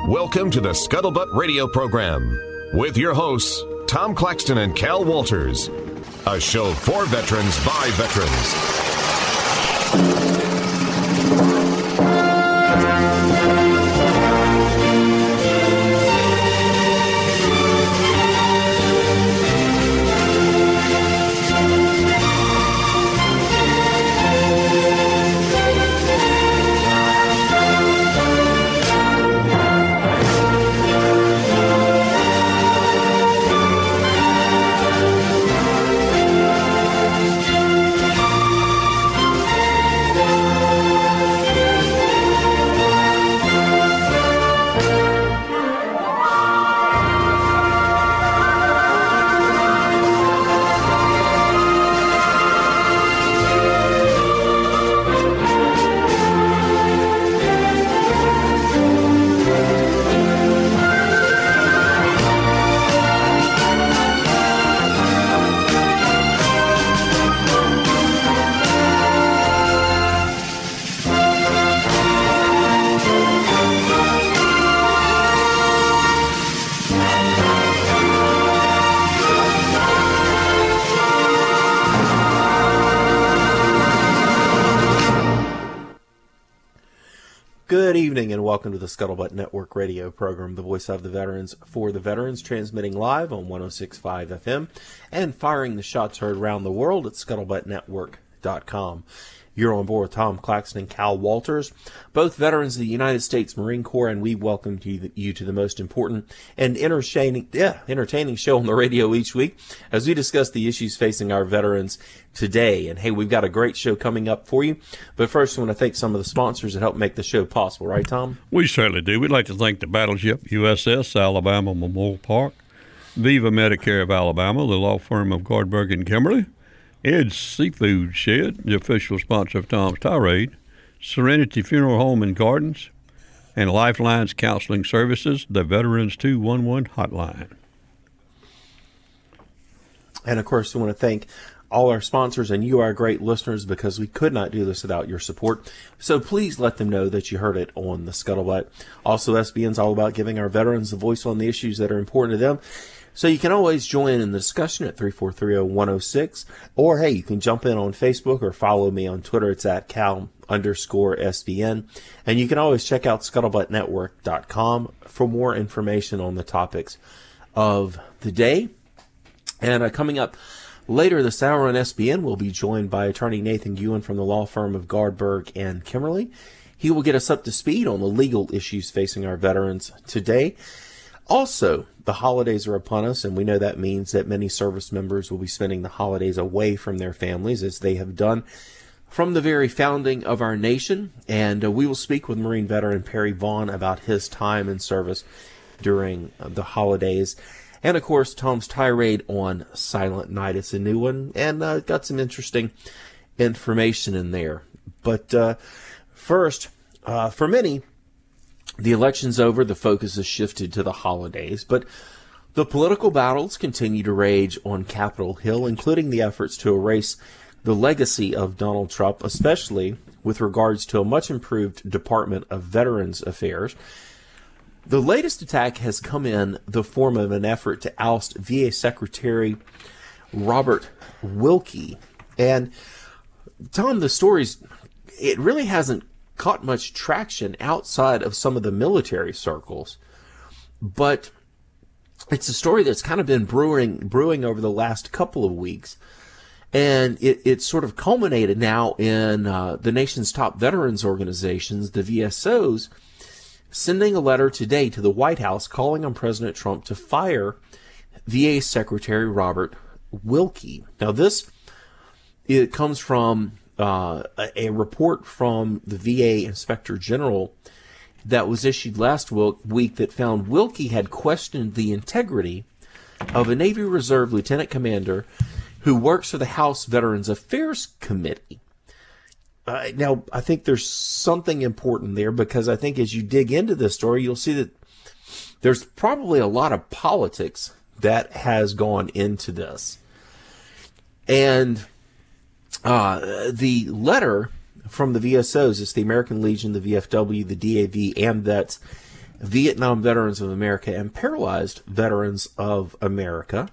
Welcome to the Scuttlebutt Radio Program with your hosts, Tom Claxton and Cal Walters. A show for veterans by veterans. Good evening and welcome to the Scuttlebutt Network radio program, the voice of the veterans for the veterans, transmitting live on 106.5 FM and firing the shots heard around the world at scuttlebuttnetwork.com. You're on board with Tom Claxton and Cal Walters, both veterans of the United States Marine Corps, and we welcome you to the most important and entertaining show on the radio each week as we discuss the issues facing our veterans today. And hey, we've got a great show coming up for you. But first, I want to thank some of the sponsors that help make the show possible. Right, Tom? We certainly do. We'd like to thank the Battleship USS Alabama Memorial Park, Viva Medicare of Alabama, the law firm of Gardberg and Kimberly, Ed's Seafood Shed, the official sponsor of Tom's Tirade, Serenity Funeral Home and Gardens, and Lifelines Counseling Services, the Veterans 211 Hotline. And, of course, we want to thank all our sponsors, and you are great listeners because we could not do this without your support. So please let them know that you heard it on the Scuttlebutt. Also, SBN's all about giving our veterans a voice on the issues that are important to them. So you can always join in the discussion at 3430106, or hey, you can jump in on Facebook or follow me on Twitter. It's at Cal_SBN. And you can always check out scuttlebuttnetwork.com for more information on the topics of the day. And coming up later this hour on SBN, we'll be joined by attorney Nathan Ewan from the law firm of Gardberg and Kimberly. He will get us up to speed on the legal issues facing our veterans today. Also, the holidays are upon us, and we know that means that many service members will be spending the holidays away from their families, as they have done from the very founding of our nation. And we will speak with Marine veteran Perry Vaughn about his time in service during the holidays. And, of course, Tom's tirade on Silent Night. It's a new one, and got some interesting information in there. But first, for many, the election's over, the focus has shifted to the holidays, but the political battles continue to rage on Capitol Hill, including the efforts to erase the legacy of Donald Trump, especially with regards to a much improved Department of Veterans Affairs. The latest attack has come in the form of an effort to oust VA Secretary Robert Wilkie. And Tom, the story's, it really hasn't caught much traction outside of some of the military circles, but it's a story that's kind of been brewing over the last couple of weeks, and it sort of culminated now in the nation's top veterans organizations, the VSOs, sending a letter today to the White House calling on President Trump to fire VA Secretary Robert Wilkie. Now, it comes from a report from the VA Inspector General that was issued last week that found Wilkie had questioned the integrity of a Navy Reserve Lieutenant Commander who works for the House Veterans Affairs Committee. Now, I think there's something important there, because I think as you dig into this story, you'll see that there's probably a lot of politics that has gone into this. And the letter from the VSOs, it's the American Legion, the VFW, the DAV, and VETS, Vietnam Veterans of America and Paralyzed Veterans of America.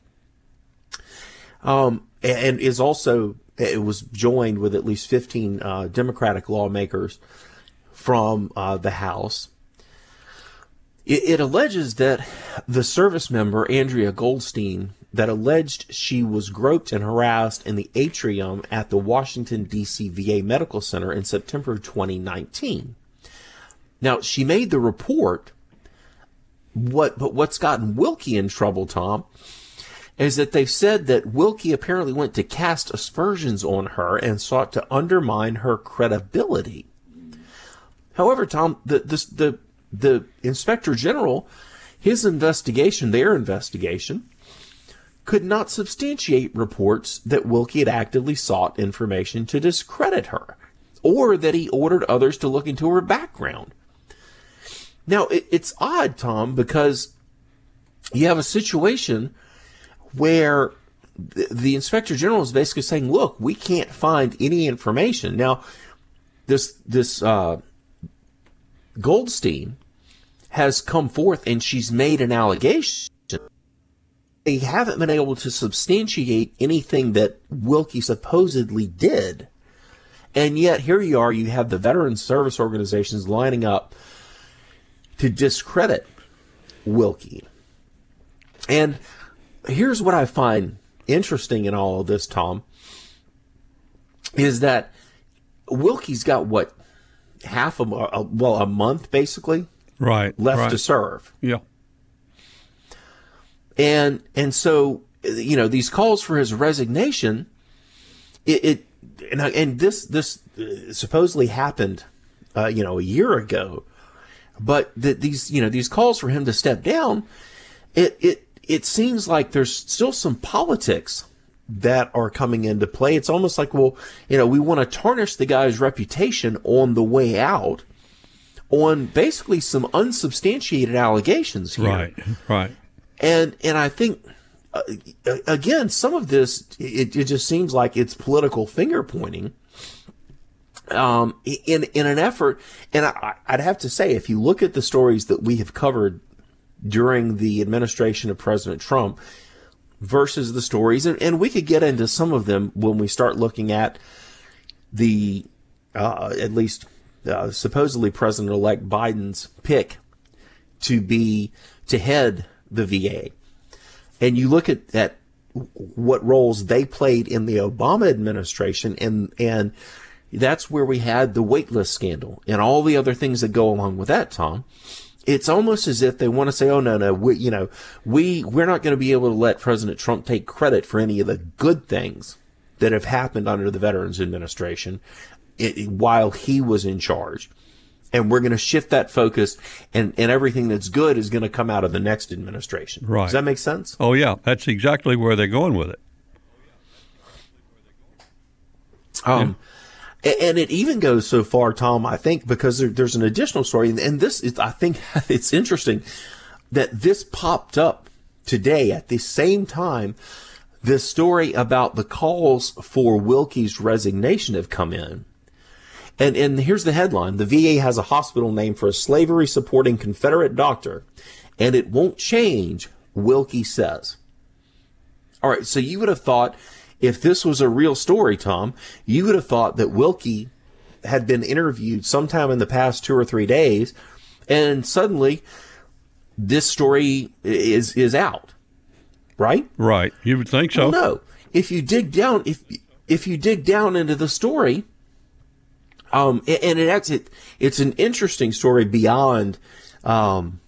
And is also, it was joined with at least 15 Democratic lawmakers from the House. It alleges that the service member, Andrea Goldstein, that alleged she was groped and harassed in the atrium at the Washington, D.C. VA Medical Center in September of 2019. Now, she made the report, but what's gotten Wilkie in trouble, Tom, is that they've said that Wilkie apparently went to cast aspersions on her and sought to undermine her credibility. However, Tom, the Inspector General, their investigation, could not substantiate reports that Wilkie had actively sought information to discredit her, or that he ordered others to look into her background. Now, it's odd, Tom, because you have a situation where the Inspector General is basically saying, look, we can't find any information. Now, this Goldstein has come forth and she's made an allegation. They haven't been able to substantiate anything that Wilkie supposedly did. And yet here you are, you have the veteran service organizations lining up to discredit Wilkie. And here's what I find interesting in all of this, Tom, is that Wilkie's got a month basically left to serve. Yeah. And so, these calls for his resignation, and this supposedly happened, a year ago, but these calls for him to step down, it seems like there's still some politics that are coming into play. It's almost like, we want to tarnish the guy's reputation on the way out on basically some unsubstantiated allegations here. Right. And I think, again, some of this, it just seems like it's political finger pointing, in an effort. And I'd have to say, if you look at the stories that we have covered during the administration of President Trump versus the stories, and we could get into some of them when we start looking at the, at least supposedly President-elect Biden's pick to head the VA. And you look at what roles they played in the Obama administration, and that's where we had the waitlist scandal and all the other things that go along with that, Tom. It's almost as if they want to say, oh, no, we're not going to be able to let President Trump take credit for any of the good things that have happened under the Veterans Administration while he was in charge. And we're going to shift that focus, and everything that's good is going to come out of the next administration. Right. Does that make sense? Oh, yeah. That's exactly where they're going with it. And it even goes so far, Tom, I think, because there's an additional story, and this is, I think it's interesting that this popped up today at the same time this story about the calls for Wilkie's resignation have come in. And here's the headline. The VA has a hospital named for a slavery-supporting Confederate doctor, and it won't change, Wilkie says. All right, so you would have thought, if this was a real story, Tom, you would have thought that Wilkie had been interviewed sometime in the past 2 or 3 days, and suddenly this story is out, right? Right. You would think so. Well, no. If you dig down, if you dig down into the story, and it's an interesting story beyond when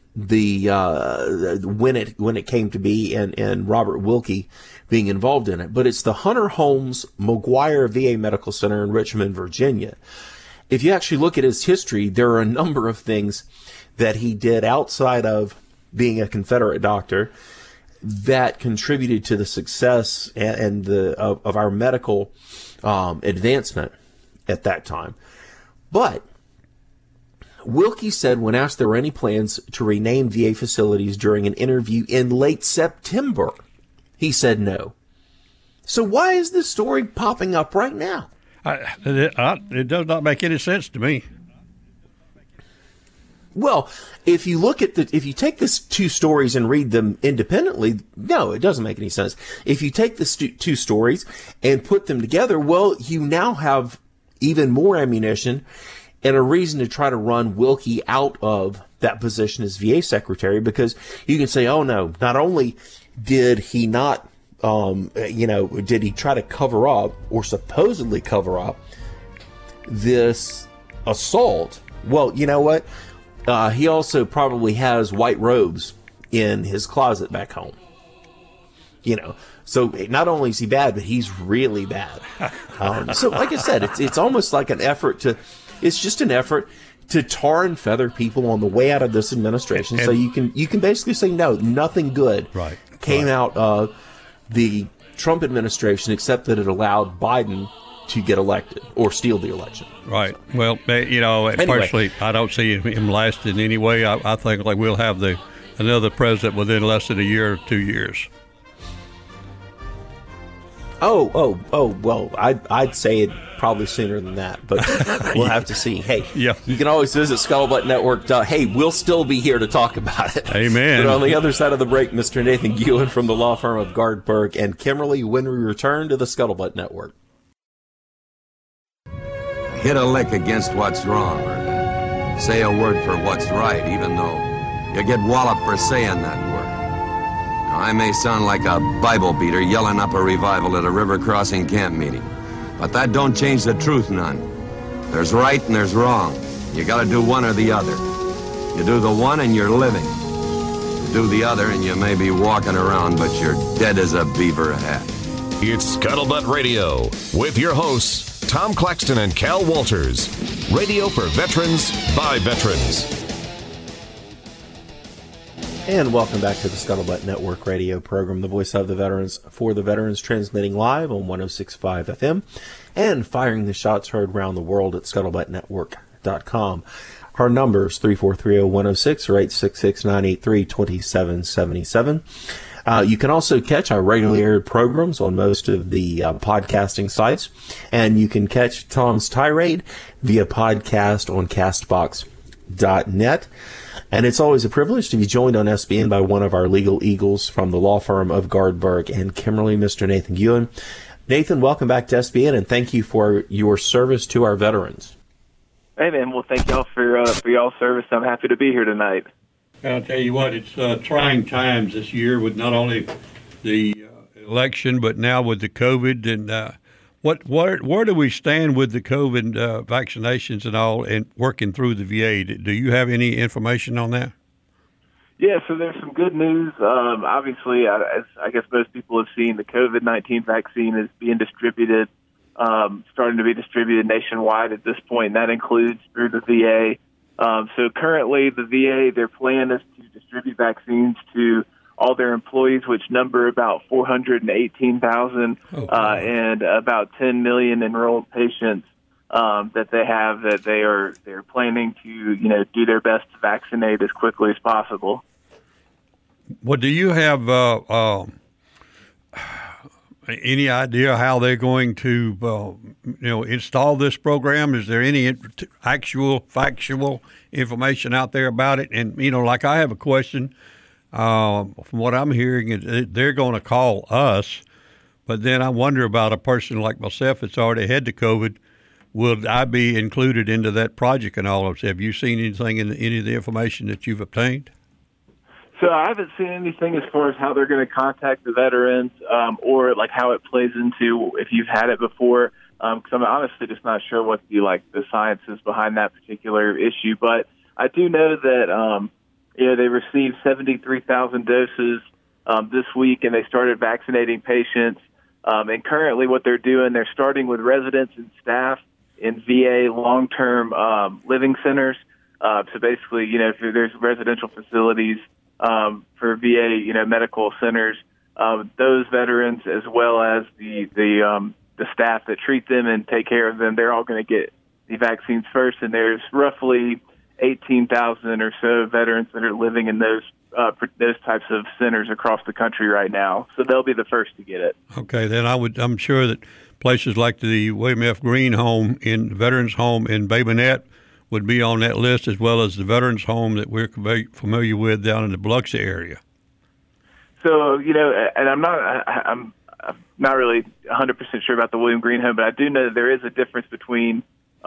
it came to be and Robert Wilkie being involved in it. But it's the Hunter Holmes McGuire VA Medical Center in Richmond, Virginia. If you actually look at his history, there are a number of things that he did outside of being a Confederate doctor that contributed to the success of our medical advancement at that time. But Wilkie said, when asked there were any plans to rename VA facilities during an interview in late September, he said no. So why is this story popping up right now? It does not make any sense to me. Well, if you take these two stories and read them independently, no, it doesn't make any sense. If you take the two stories and put them together, well, you now have even more ammunition and a reason to try to run Wilkie out of that position as VA secretary, because you can say, oh no, not only did he not, did he try to cover up or supposedly cover up this assault? Well, you know what? He also probably has white robes in his closet back home. So not only is he bad, but he's really bad. So like I said, it's almost like it's just an effort to tar and feather people on the way out of this administration. So you can basically say, no, nothing good came out of the Trump administration, except that it allowed Biden to get elected or steal the election. Right. Well, personally, I don't see him lasting anyway. I think like we'll have another president within less than a year or 2 years. Well, I'd say it probably sooner than that, but we'll have to see. Hey, you can always visit Scuttlebutt Network. Hey, we'll still be here to talk about it. Amen. But on the other side of the break, Mr. Nathan Guillen from the law firm of Gardberg and Kimmerly, when we return to the Scuttlebutt Network. Hit a lick against what's wrong, or say a word for what's right, even though you get walloped for saying that word. Now, I may sound like a Bible beater yelling up a revival at a river crossing camp meeting, but that don't change the truth none. There's right and there's wrong. You gotta do one or the other. You do the one and you're living. You do the other and you may be walking around, but you're dead as a beaver hat. It's Scuttlebutt Radio with your hosts, Tom Claxton and Cal Walters. Radio for veterans, by veterans. And welcome back to the Scuttlebutt Network radio program, the voice of the veterans, for the veterans, transmitting live on 106.5 FM and firing the shots heard around the world at scuttlebuttnetwork.com. Our numbers 3430106 or 866-983-2777. You can also catch our regularly aired programs on most of the podcasting sites, and you can catch Tom's tirade via podcast on castbox.net. And it's always a privilege to be joined on SBN by one of our legal eagles from the law firm of Gardberg and Kimmerly, Mr. Nathan Guillen. Nathan, welcome back to SBN, and thank you for your service to our veterans. Hey, man. Well, thank y'all for y'all's service. I'm happy to be here tonight. I'll tell you what, it's trying times this year with not only the election, but now with the COVID. And where do we stand with the COVID vaccinations and all, and working through the VA? Do you have any information on that? Yeah, so there's some good news. Obviously, as I guess most people have seen, the COVID-19 vaccine is being distributed, starting to be distributed nationwide at this point, and that includes through the VA. So currently, the VA, their plan is to distribute vaccines to all their employees, which number about 418,000, and about 10 million enrolled patients that they have that they're planning to do their best to vaccinate as quickly as possible. Well, do you have any idea how they're going to install this program? Is there any factual information out there about it? And like I have a question. From what I'm hearing, they're going to call us, but then I wonder about a person like myself that's already had the COVID. Will I be included into that project and all of this? Have you seen anything in any of the information that you've obtained? So I haven't seen anything as far as how they're going to contact the veterans or like how it plays into if you've had it before. Because I'm honestly just not sure what the science is behind that particular issue. But I do know that they received 73,000 doses this week, and they started vaccinating patients. And currently, what they're doing, they're starting with residents and staff in VA long-term living centers. So basically, if there's residential facilities for VA, medical centers, those veterans as well as the staff that treat them and take care of them, they're all going to get the vaccines first. And there's roughly 18,000 or so veterans that are living in those types of centers across the country right now. So they'll be the first to get it. Okay, then I'm sure that places like the William F. Green Veterans Home in Bay Minette would be on that list, as well as the veterans home that we're very familiar with down in the Biloxi area. So, and I'm not really 100% sure about the William Green home, but I do know that there is a difference between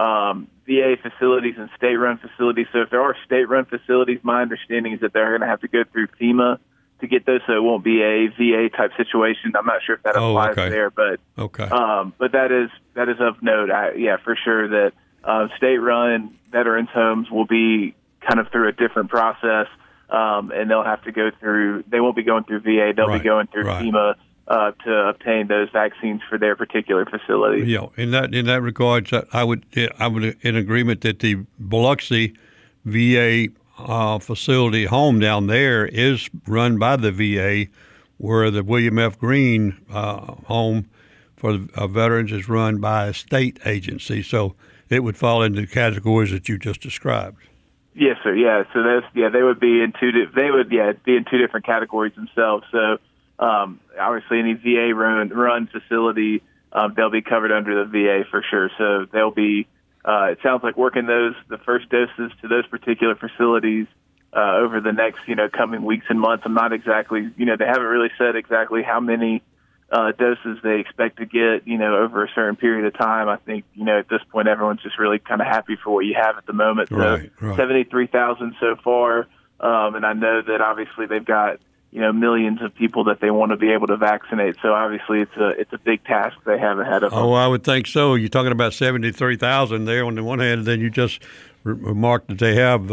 VA facilities and state-run facilities. So if there are state-run facilities, my understanding is that they're going to have to go through FEMA to get those, so it won't be a VA-type situation. I'm not sure if that applies there, but but that is of note. For sure that state-run veterans homes will be kind of through a different process, and they'll have to go through. They won't be going through VA. They'll be going through FEMA to obtain those vaccines for their particular facility. Yeah, in that regard, I would in agreement that the Biloxi VA facility home down there is run by the VA, where the William F. Green home for veterans is run by a state agency. So it would fall into the categories that you just described. Yes, sir. Yeah. So they would be in two different categories themselves. So obviously, any VA run facility, they'll be covered under the VA for sure. So they'll be. It sounds like working the first doses to those particular facilities over the next coming weeks and months. I'm not exactly they haven't really said exactly how many doses they expect to get over a certain period of time. I think at this point everyone's just really kind of happy for what you have at the moment. So 73,000 so far, and I know that obviously they've got millions of people that they want to be able to vaccinate. So obviously it's a big task they have ahead of them. Oh, I would think so. You're talking about 73,000 there on the one hand, and then you just remarked that they have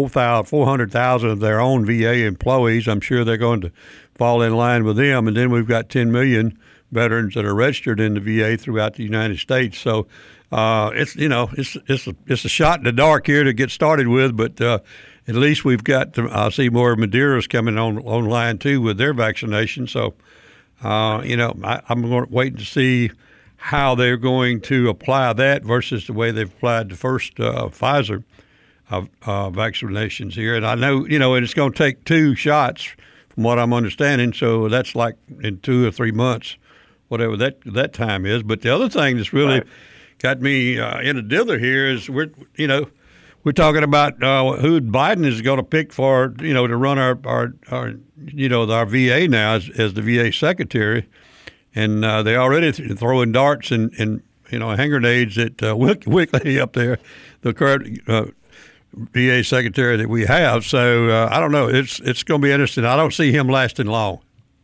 400,000 of their own VA employees. I'm sure they're going to fall in line with them. And then we've got 10 million veterans that are registered in the VA throughout the United States. So it's a shot in the dark here to get started with, but at least we've got I see more Madeiras coming online too with their vaccination. So I'm going to wait to see how they're going to apply that versus the way they've applied the first Pfizer vaccinations here. And I know and it's going to take 2 shots from what I'm understanding. So that's like in 2 or 3 months, whatever that time is. But the other thing that's really got me in a dither here is we're talking about who Biden is going to pick for, to run our VA now as the VA secretary. And they already throwing darts and hand grenades at Wickley up there, the current VA secretary that we have. So I don't know. It's going to be interesting. I don't see him lasting long.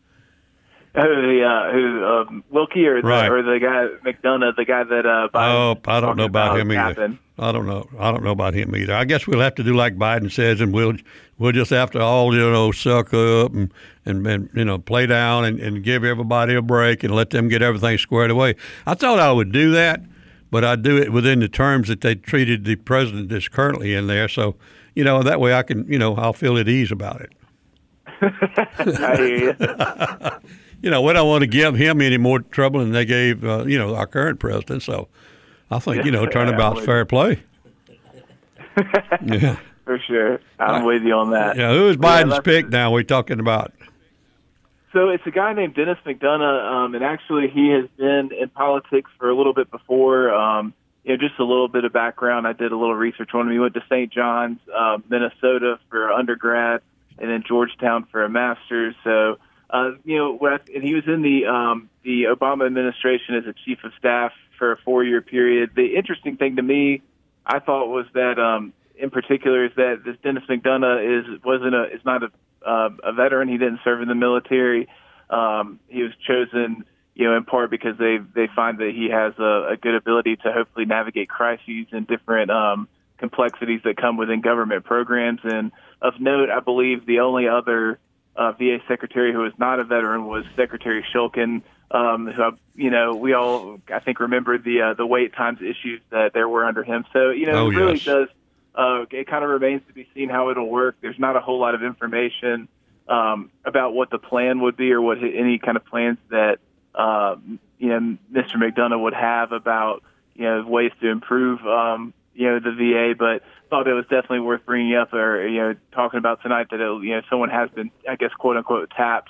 Wilkie or the guy McDonough, the guy that Biden I don't know about him either. Happened. I don't know about him either. I guess we'll have to do like Biden says, and we'll just have to all suck up and play down and give everybody a break and let them get everything squared away. I thought I would do that, but I'd do it within the terms that they treated the president that's currently in there. So that way I can I'll feel at ease about it. I hear you. We don't want to give him any more trouble than they gave, our current president. So I think, turnabout's fair play. Yeah. For sure. I'm with you on that. Yeah, who is Biden's pick now we're talking about? So it's a guy named Dennis McDonough, and actually he has been in politics for a little bit before. Just a little bit of background. I did a little research on him. He went to St. John's, Minnesota for undergrad, and then Georgetown for a master's. So, and he was in the Obama administration as a chief of staff for a 4-year period. The interesting thing to me, I thought, was that in particular is that this Dennis McDonough is not a veteran. He didn't serve in the military. He was chosen, in part because they find that he has a good ability to hopefully navigate crises and different complexities that come within government programs. And of note, I believe the only other VA secretary who was not a veteran was Secretary Shulkin, who we all, I think, remember the wait times issues that there were under him. So, it really does. It kind of remains to be seen how it'll work. There's not a whole lot of information about what the plan would be or what any kind of plans that Mr. McDonough would have about ways to improve the VA, but thought it was definitely worth bringing up or talking about tonight that someone has been, I guess, quote unquote, tapped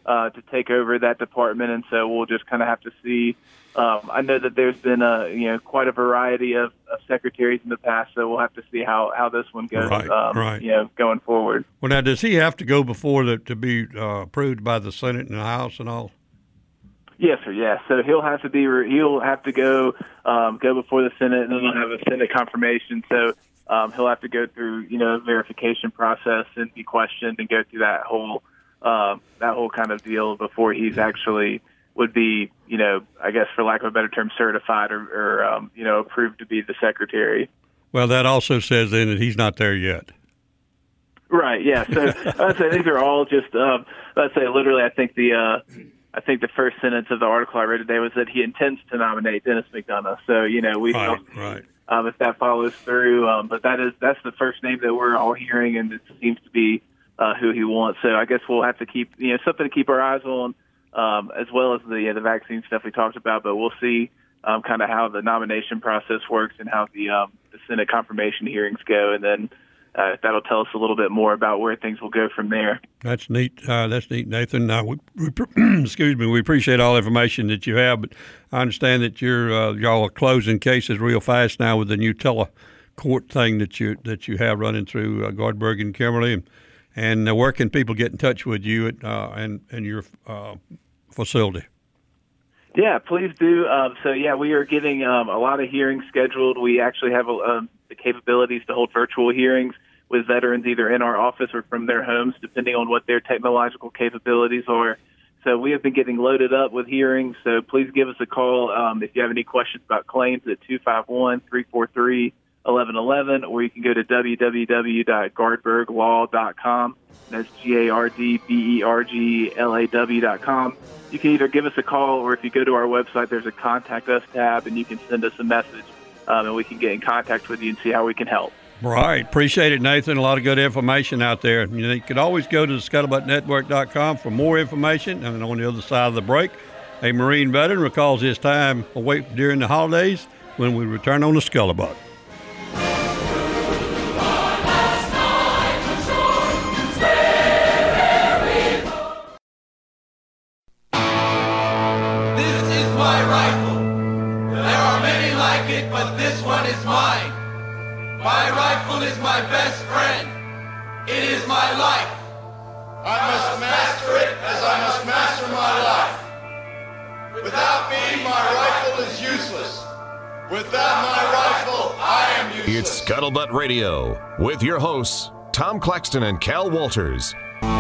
to take over that department, and so we'll just kind of have to see. I know that there's been quite a variety of secretaries in the past, so we'll have to see how this one goes. Right. Going forward. Well, now does he have to go before to be approved by the Senate and the House and all? Yes, sir. Yeah. So he'll have to go before the Senate, and then they'll have a Senate confirmation. So he'll have to go through a verification process and be questioned and go through that whole kind of deal before he's actually would be, I guess for lack of a better term, certified or approved to be the secretary. Well, that also says then that he's not there yet. Right. Yeah. So I'd say these are all just. Let's say literally. I think the first sentence of the article I read today was that he intends to nominate Dennis McDonough. So we right. If that follows through, but that's the first name that we're all hearing, and it seems to be who he wants. So I guess we'll have to keep something to keep our eyes on. As well as the vaccine stuff we talked about, but we'll see kind of how the nomination process works and how the Senate confirmation hearings go, and then that'll tell us a little bit more about where things will go from there. That's neat. That's neat, Nathan. Excuse me. We appreciate all the information that you have, but I understand that y'all are closing cases real fast now with the new telecourt thing that you have running through Gardberg and Kimberly, and where can people get in touch with you and your facility? Yeah, please do. We are getting a lot of hearings scheduled. We actually have the capabilities to hold virtual hearings with veterans either in our office or from their homes, depending on what their technological capabilities are. So we have been getting loaded up with hearings. So please give us a call if you have any questions about claims at 251-343-1111, or you can go to www.gardberglaw.com. That's GARDBERGLAW.com. You can either give us a call, or if you go to our website, there's a Contact Us tab, and you can send us a message, and we can get in contact with you and see how we can help. Right. Appreciate it, Nathan. A lot of good information out there. You can always go to the ScuttlebuttNetwork.com for more information. And on the other side of the break, a Marine veteran recalls his time away during the holidays when we return on the Scuttlebutt. This is my rifle. There are many like it, but this one is mine. My rifle is my best friend. It is my life. I must master it as I must master my life. Without me, my rifle is useless. Without my rifle, I am useless. It's Scuttlebutt Radio with your hosts, Tom Claxton and Cal Walters.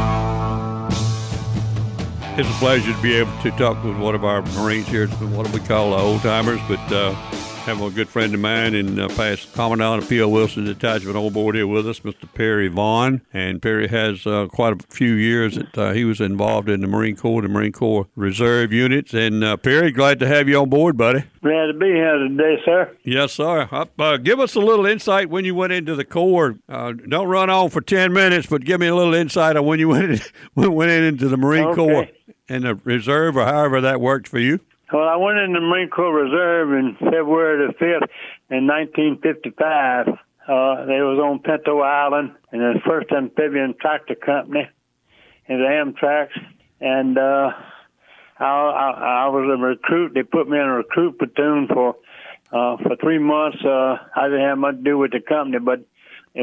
It's a pleasure to be able to talk with one of our Marines here. It's been what we call old-timers, but have a good friend of mine and past Commandant of P.O. Wilson Detachment on board here with us, Mr. Perry Vaughn. And Perry has quite a few years that he was involved in the Marine Corps Reserve units. And Perry, glad to have you on board, buddy. Glad to be here today, sir. Yes, sir. Give us a little insight when you went into the Corps. Don't run on for 10 minutes, but give me a little insight on when you went into the Marine Corps and the Reserve, or however that worked for you. Well, I went in the Marine Corps Reserve in February the 5th in 1955. They was on Pinto Island in the 1st Amphibian Tractor Company in the Amtrak. And I was a recruit. They put me in a recruit platoon for 3 months. I didn't have much to do with the company, but I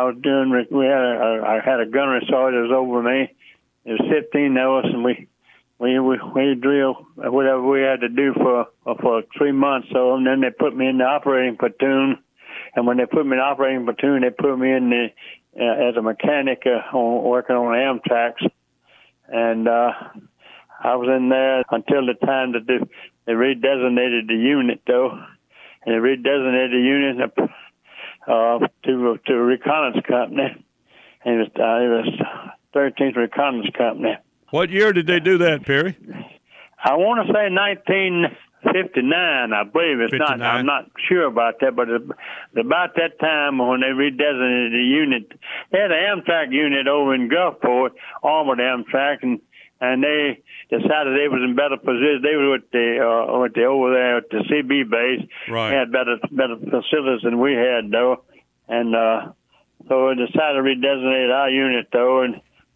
had a gunnery sergeant that was over me. There was 15 of us, and we drilled whatever we had to do for 3 months. So, and then they put me in the operating platoon. And when they put me in the operating platoon, they put me in as a mechanic working on Amtrak. And I was in there until the time that they redesignated the unit, though. And they redesignated the unit to a reconnaissance company. And it was 13th Reconnaissance Company. What year did they do that, Perry? I want to say 1959, I believe. It's 59. not. I'm not sure about that, but about that time when they redesignated the unit, they had an Amtrak unit over in Gulfport, armored Amtrak, and they decided they was in better position. They were over there at the CB base. Right. They had better facilities than we had, though, and so we decided to redesignate our unit, though, and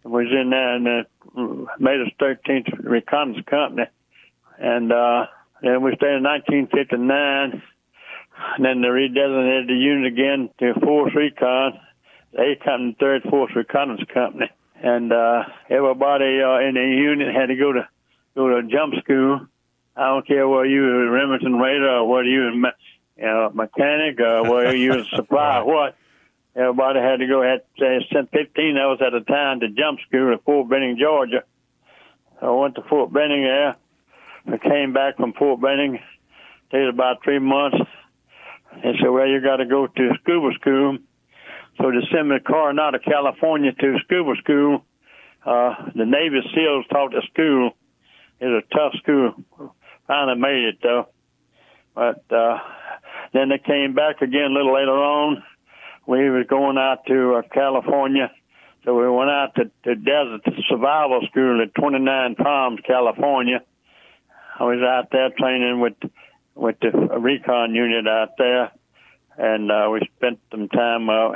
was in there and made us 13th Reconnaissance Company. And then we stayed in 1959. And then they redesignated the unit again to 4th Recon, 8th Company, 3rd, 4th Reconnaissance Company. And everybody in the unit had to go to jump school. I don't care whether you were a Remington Raider or whether you were a mechanic or whether you were a supply or what. Everybody had to go. They sent 15 of us at a time to jump school at Fort Benning, Georgia. So I went to Fort Benning there. I came back from Fort Benning. Stayed about 3 months. They said, well, you got to go to scuba school. So they sent me to Coronado, California to scuba school. The Navy SEALs taught the school. It was a tough school. Finally made it, though. But then they came back again a little later on. We was going out to California. So we went out to Desert Survival School at 29 Palms, California. I was out there training with the recon unit out there. And we spent some time out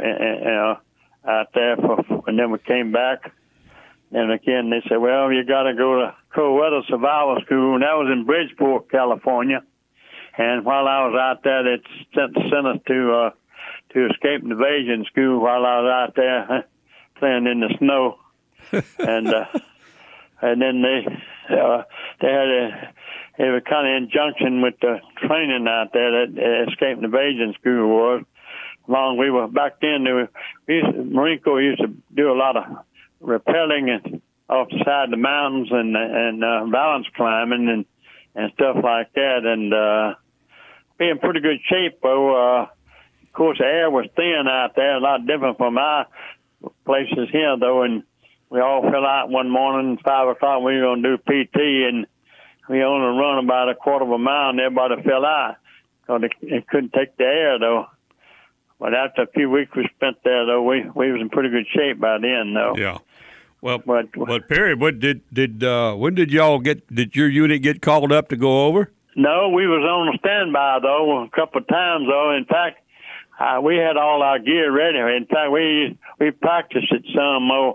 there, and then we came back. And again, they said, well, you got to go to Cold Weather Survival School. And that was in Bridgeport, California. And while I was out there, they sent us to Escape and Evasion School while I was out there playing in the snow. And then they had it was kind of in junction with the training out there that Escape and Evasion School was. We were back then. Marine Corps used to do a lot of rappelling and off the side of the mountains and balance climbing and stuff like that. And be in pretty good shape. Though, of course, the air was thin out there, a lot different from our places here, though. And we all fell out one morning, 5 o'clock. We were going to do PT, and we only run about a quarter of a mile, and everybody fell out because they couldn't take the air, though. But after a few weeks we spent there, though, we was in pretty good shape by then, though. Yeah. Well, but Perry, when did your unit get called up to go over? No, we was on standby, though, a couple of times, though. In fact, we had all our gear ready. In fact, we practiced it some more.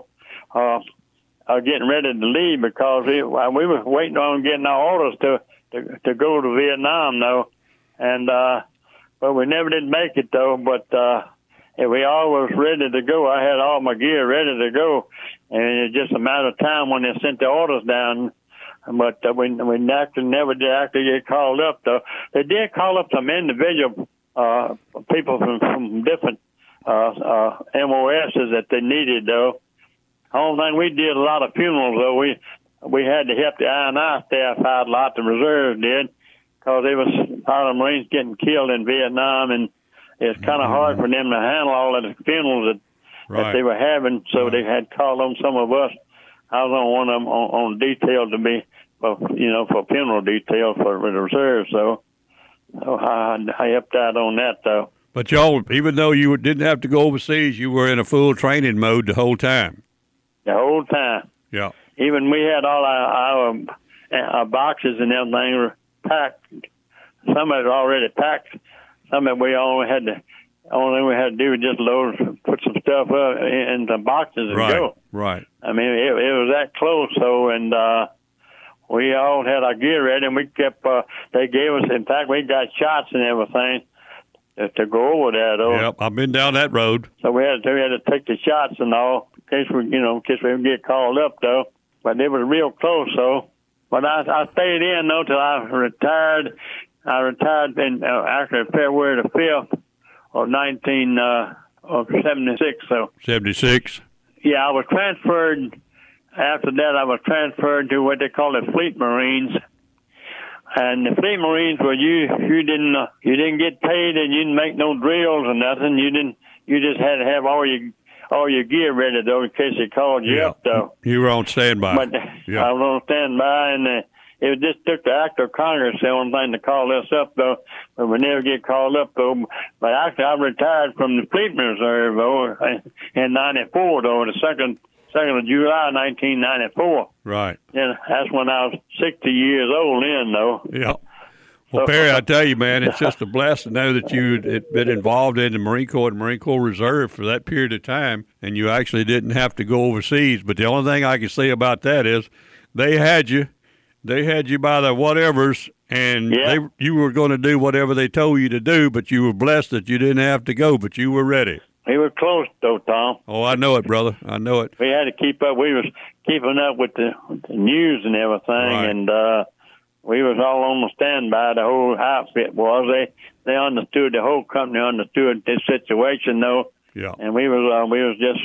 Getting ready to leave because we were waiting on getting our orders to go to Vietnam, though, and but we never did make it, though. But we all was ready to go. I had all my gear ready to go, and it's just a matter of time when they sent the orders down. But we never did actually get called up, though. They did call up some individual people from different MOSs that they needed, though. The only thing we did a lot of funerals, though. We had to help the I&I staff out a lot. The reserves did, because there was a lot of Marines getting killed in Vietnam, and it's kind of hard for them to handle all of the funerals that they were having. So they had called on some of us. I was on one of them on detail to be, for funeral detail for the reserves. So I helped out on that, though. But y'all, even though you didn't have to go overseas, you were in a full training mode the whole time. The whole time. Yeah. Even we had all our boxes and everything were packed. Some of it already packed. Some of it we only had to do was just load, put some stuff up in the boxes and go. Right. I mean, it was that close. So, and we all had our gear ready, and we kept. They gave us. In fact, we got shots and everything to go over there, though. Yep, I've been down that road. So we had to take the shots and all, in case we would get called up, though. But it was real close, so. But I stayed in, though, till I retired. I retired in actually February the 5th of 1976. So 76. Yeah, I was transferred. After that, I was transferred to what they call the Fleet Marines. And the Fleet Marines were you didn't get paid, and you didn't make no drills or nothing. You just had to have all your gear ready, though, in case they called you up, though. You were on standby. But I was on standby, and it just took the act of Congress, the only thing, to call us up, though. But we never get called up, though. But actually, I retired from the Fleet Reserve, though, in 94, though, the 2nd of July, 1994. Right. Yeah, that's when I was 60 years old then, though. Yeah. Well, Perry, I tell you, man, it's just a blessing to know that you had been involved in the Marine Corps and Marine Corps Reserve for that period of time, and you actually didn't have to go overseas. But the only thing I can say about that is they had you by the whatevers, and you were going to do whatever they told you to do, but you were blessed that you didn't have to go, but you were ready. We were close, though, Tom. Oh, I know it, brother. I know it. We had to keep up. We was keeping up with the news and everything, Right. and we was all on the standby. The whole outfit was. They understood. The whole company understood this situation, though. Yeah. And we was just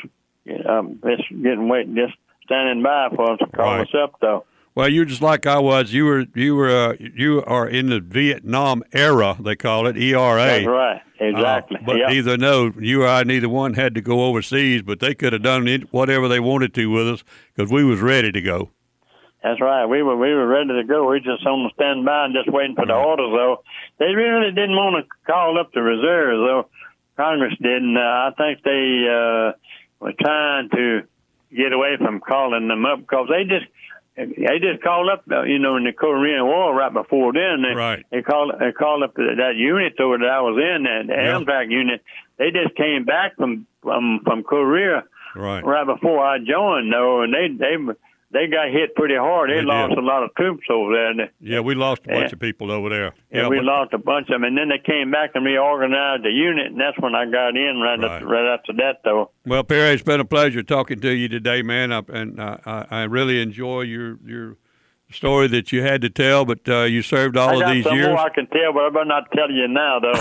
standing by for us to call us up, though. Well, you're just like I was. You are in the Vietnam era. They call it ERA. That's right. Exactly. But you or I, neither one had to go overseas, but they could have done whatever they wanted to with us because we was ready to go. That's right. We were ready to go. We just on the standby and just waiting for the orders, though. They really didn't want to call up the reserves, though. Congress didn't. I think they were trying to get away from calling them up because they just called up, in the Korean War right before then. They called up that unit over that I was in, the Amtrak unit. They just came back from Korea right before I joined, though, and they got hit pretty hard. They lost a lot of troops over there. Yeah, we lost a bunch of people over there. Yeah, we lost a bunch of them, and then they came back and reorganized the unit, and that's when I got in right after that, though. Well, Perry, it's been a pleasure talking to you today, man, and I really enjoy your story that you had to tell, but you served all of these years. I got some more I can tell, but I better not tell you now, though.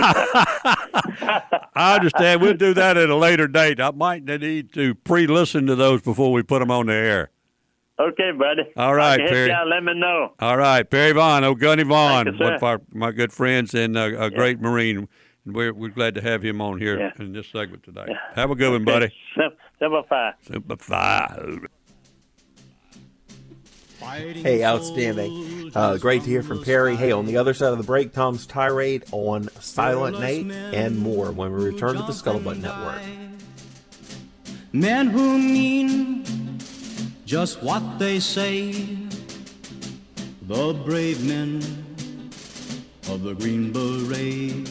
I understand. We'll do that at a later date. I might need to pre-listen to those before we put them on the air. Okay, buddy. All right, Perry. Let me know. All right, Perry Vaughn, Gunny Vaughn, you, one of my good friends and a great Marine. And we're glad to have him on here in this segment today. Yeah. Have a good one, buddy. Semper Fi. Semper Fi. Hey, outstanding. Great to hear from Perry. Hey, on the other side of the break, Tom's tirade on Silent Nate and more when we return to the Scuttlebutt Network. Men who mean just what they say, the brave men of the Green Beret,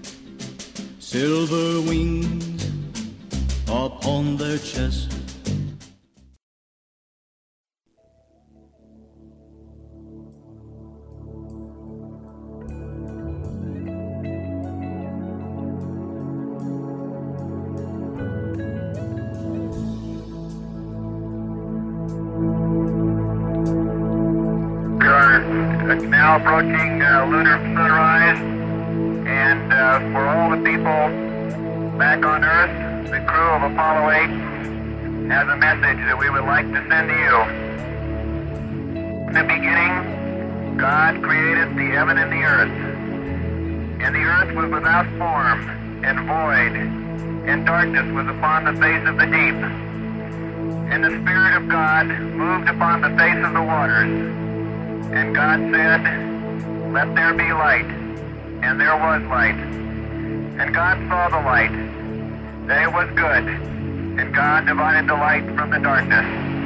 silver wings upon their chest. Now approaching lunar sunrise, and for all the people back on Earth, the crew of Apollo 8 has a message that we would like to send to you. In the beginning, God created the heaven and the earth, and the earth was without form and void, and darkness was upon the face of the deep. And the Spirit of God moved upon the face of the waters. And God said, "Let there be light." And there was light. And God saw the light, that it was good. And God divided the light from the darkness.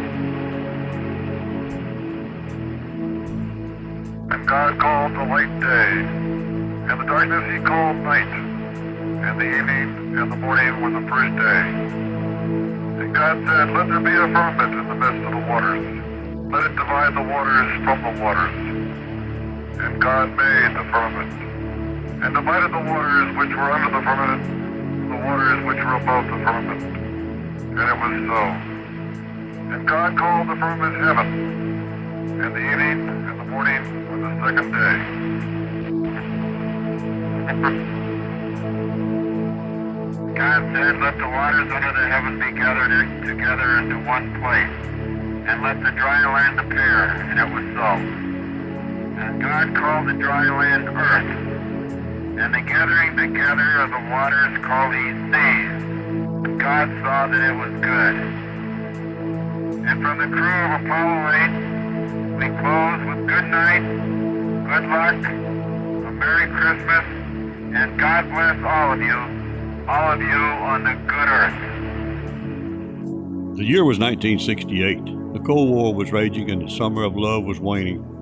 And God called the light day, and the darkness he called night. And the evening and the morning were the first day. And God said, "Let there be a firmament in the midst of the waters. Let it divide the waters from the waters." And God made the firmament, and divided the waters which were under the firmament, the waters which were above the firmament. And it was so. And God called the firmament heaven, and the evening and the morning were the second day. God said, "Let the waters under the heaven be gathered together into one place, and let the dry land appear," and it was so. And God called the dry land earth, and the gathering together of the waters called he seas. And God saw that it was good. And from the crew of Apollo 8, we close with good night, good luck, a Merry Christmas, and God bless all of you on the good earth. The year was 1968. The Cold War was raging and the summer of love was waning.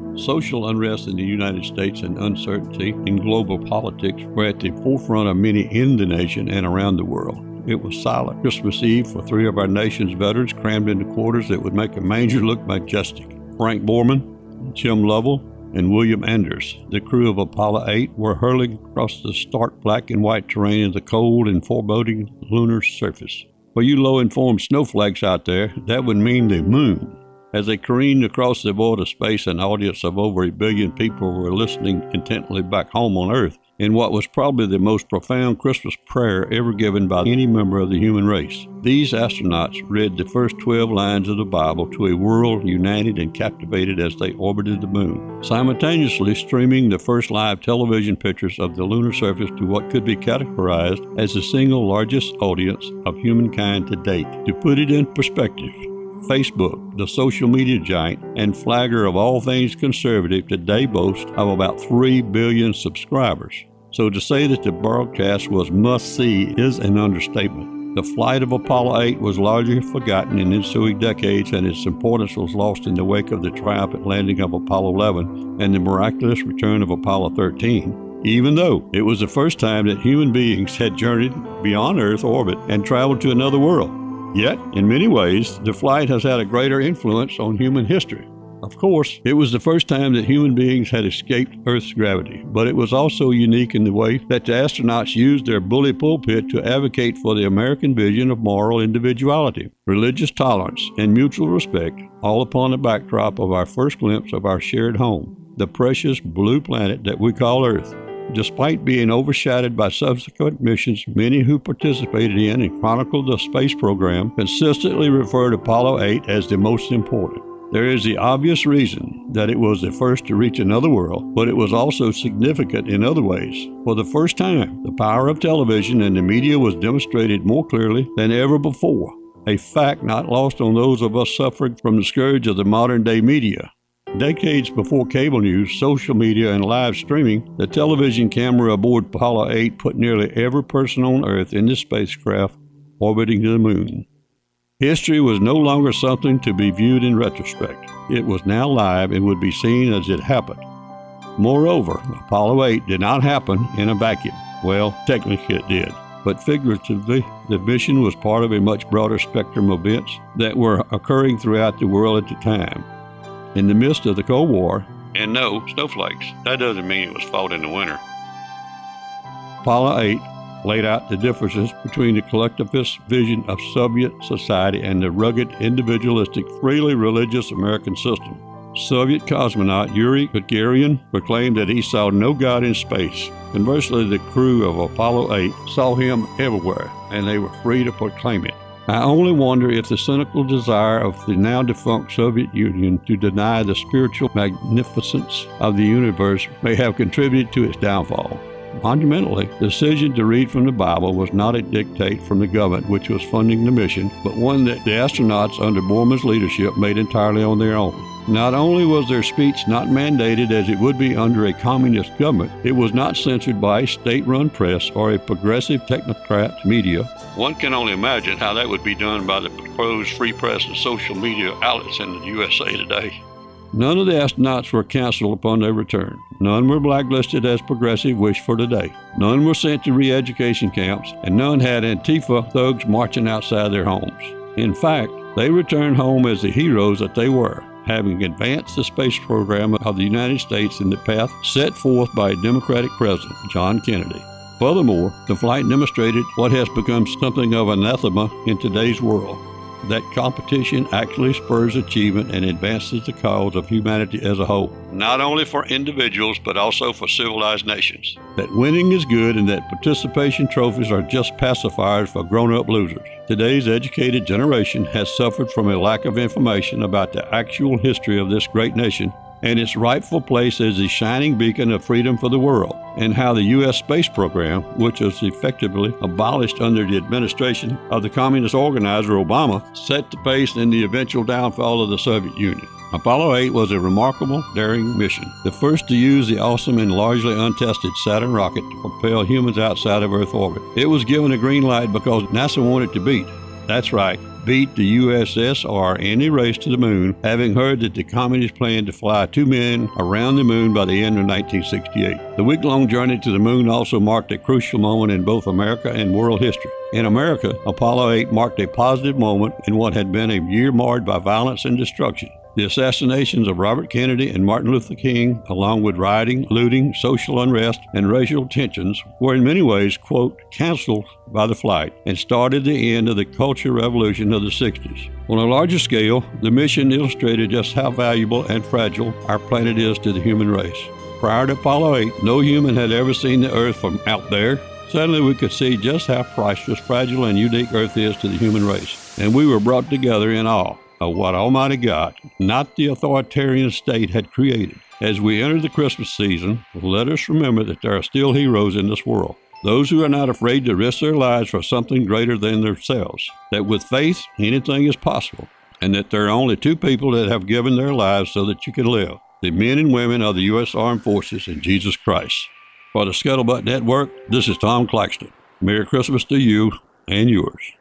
Social unrest in the United States and uncertainty in global politics were at the forefront of many in the nation and around the world. It was silent Christmas Eve for three of our nation's veterans crammed into quarters that would make a manger look majestic. Frank Borman, Jim Lovell, and William Anders, the crew of Apollo 8, were hurling across the stark black and white terrain of the cold and foreboding lunar surface. For you low-informed snowflakes out there, that would mean the moon. As they careened across the void of space, an audience of over 1 billion people were listening intently back home on Earth in what was probably the most profound Christmas prayer ever given by any member of the human race. These astronauts read the first 12 lines of the Bible to a world united and captivated as they orbited the moon, simultaneously streaming the first live television pictures of the lunar surface to what could be categorized as the single largest audience of humankind to date. To put it in perspective, Facebook, the social media giant and flagger of all things conservative, today boasts of about 3 billion subscribers. So to say that the broadcast was must-see is an understatement. The flight of Apollo 8 was largely forgotten in ensuing decades, and its importance was lost in the wake of the triumphant landing of Apollo 11 and the miraculous return of Apollo 13. Even though it was the first time that human beings had journeyed beyond Earth orbit and traveled to another world. Yet, in many ways, the flight has had a greater influence on human history. Of course, it was the first time that human beings had escaped Earth's gravity, but it was also unique in the way that the astronauts used their bully pulpit to advocate for the American vision of moral individuality, religious tolerance, and mutual respect, all upon the backdrop of our first glimpse of our shared home, the precious blue planet that we call Earth. Despite being overshadowed by subsequent missions, many who participated in and chronicled the space program consistently referred Apollo 8 as the most important. There is the obvious reason that it was the first to reach another world, but it was also significant in other ways. For the first time, the power of television and the media was demonstrated more clearly than ever before, a fact not lost on those of us suffering from the scourge of the modern-day media. Decades before cable news, social media, and live streaming, the television camera aboard Apollo 8 put nearly every person on Earth in the spacecraft orbiting the moon. History was no longer something to be viewed in retrospect. It was now live and would be seen as it happened. Moreover, Apollo 8 did not happen in a vacuum. Well, technically it did. But figuratively, the mission was part of a much broader spectrum of events that were occurring throughout the world at the time. In the midst of the Cold War, and no, snowflakes, that doesn't mean it was fought in the winter, Apollo 8 laid out the differences between the collectivist vision of Soviet society and the rugged, individualistic, freely religious American system. Soviet cosmonaut Yuri Gagarin proclaimed that he saw no God in space. Conversely, the crew of Apollo 8 saw him everywhere, and they were free to proclaim it. I only wonder if the cynical desire of the now-defunct Soviet Union to deny the spiritual magnificence of the universe may have contributed to its downfall. Monumentally, the decision to read from the Bible was not a dictate from the government which was funding the mission, but one that the astronauts under Borman's leadership made entirely on their own. Not only was their speech not mandated as it would be under a communist government, it was not censored by a state-run press or a progressive technocrat media. One can only imagine how that would be done by the proposed free press and social media outlets in the USA today. None of the astronauts were canceled upon their return. None were blacklisted as progressive wish for today. None were sent to re-education camps, and none had Antifa thugs marching outside their homes. In fact, they returned home as the heroes that they were, having advanced the space program of the United States in the path set forth by Democratic President John Kennedy. Furthermore, the flight demonstrated what has become something of an anathema in today's world, that competition actually spurs achievement and advances the cause of humanity as a whole, not only for individuals but also for civilized nations. That winning is good and that participation trophies are just pacifiers for grown-up losers. Today's educated generation has suffered from a lack of information about the actual history of this great nation and its rightful place as the shining beacon of freedom for the world, and how the U.S. space program, which was effectively abolished under the administration of the communist organizer Obama, set the pace in the eventual downfall of the Soviet Union. Apollo 8 was a remarkable, daring mission, the first to use the awesome and largely untested Saturn rocket to propel humans outside of Earth orbit. It was given a green light because NASA wanted to beat. That's right, beat the USS or any race to the moon, having heard that the communists planned to fly 2 men around the moon by the end of 1968. The week-long journey to the moon also marked a crucial moment in both America and world history. In America, Apollo 8 marked a positive moment in what had been a year marred by violence and destruction. The assassinations of Robert Kennedy and Martin Luther King, along with rioting, looting, social unrest, and racial tensions, were in many ways, quote, canceled by the flight and started the end of the cultural revolution of the 60s. On a larger scale, the mission illustrated just how valuable and fragile our planet is to the human race. Prior to Apollo 8, no human had ever seen the Earth from out there. Suddenly we could see just how priceless, fragile, and unique Earth is to the human race. And we were brought together in awe of what Almighty God, not the authoritarian state, had created. As we enter the Christmas season, let us remember that there are still heroes in this world. Those who are not afraid to risk their lives for something greater than themselves. That with faith, anything is possible. And that there are only 2 people that have given their lives so that you can live. The men and women of the U.S. Armed Forces and Jesus Christ. For the Scuttlebutt Network, this is Tom Claxton. Merry Christmas to you and yours.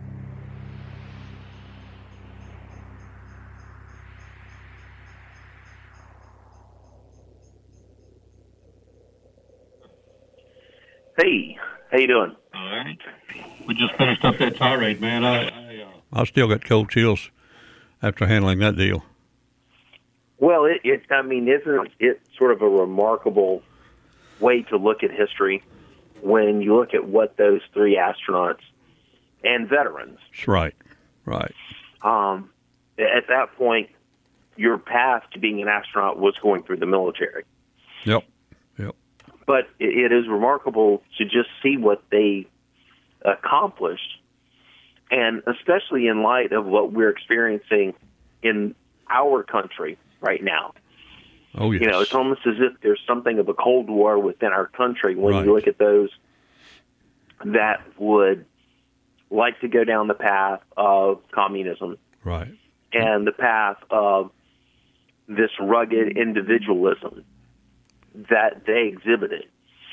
Hey, how you doing? All right. We just finished up that tirade, man. I still got cold chills after handling that deal. Well, isn't it sort of a remarkable way to look at history when you look at what those 3 astronauts and veterans. That's right. At that point, your path to being an astronaut was going through the military. Yep. But it is remarkable to just see what they accomplished, and especially in light of what we're experiencing in our country right now. Oh, yes. It's almost as if there's something of a Cold War within our country when you look at those that would like to go down the path of communism. Right. And the path of this rugged individualism that they exhibited.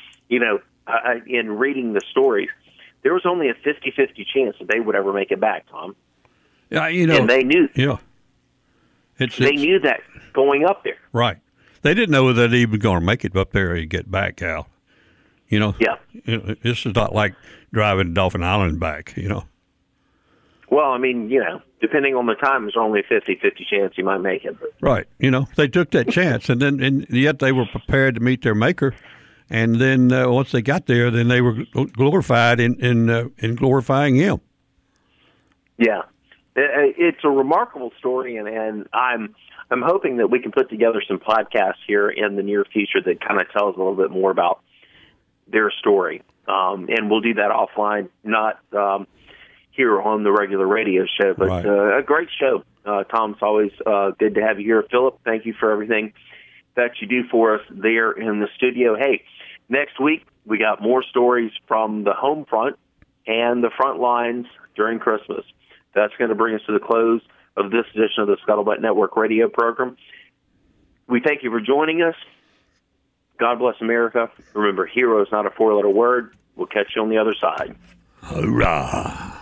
In reading the stories, there was only a 50-50 chance that they would ever make it back, Tom. Yeah, and they knew. Yeah. They knew that going up there. Right. They didn't know that they were going to make it up there and get back, Al. Yeah. This is not like driving Dolphin Island back, Well, depending on the time, there's only a 50-50 chance you might make it. But. Right. They took that chance, and yet they were prepared to meet their maker. And then once they got there, then they were glorified in glorifying him. Yeah. It's a remarkable story, and I'm hoping that we can put together some podcasts here in the near future that kind of tells a little bit more about their story. And we'll do that offline, not here on the regular radio show, but right. A great show. Tom, it's always good to have you here. Philip, thank you for everything that you do for us there in the studio. Hey, next week we got more stories from the home front and the front lines during Christmas. That's going to bring us to the close of this edition of the Scuttlebutt Network radio program. We thank you for joining us. God bless America. Remember, hero is not a 4-letter word. We'll catch you on the other side. Hurrah!